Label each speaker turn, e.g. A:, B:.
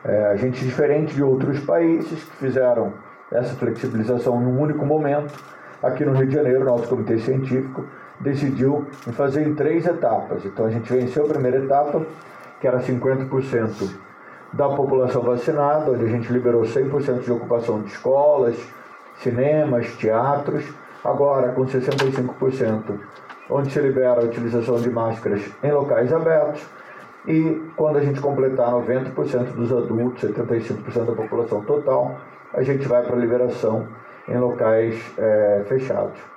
A: A gente, diferente de outros países que fizeram essa flexibilização em um único momento, aqui no Rio de Janeiro, nosso comitê científico decidiu fazer em 3 etapas. Então a gente venceu a primeira etapa, que era 50% da população vacinada, onde a gente liberou 100% de ocupação de escolas, cinemas, teatros. Agora, com 65%, onde se libera a utilização de máscaras em locais abertos. E quando a gente completar 90% dos adultos, 75% da população total, a gente vai para a liberação em locais fechados.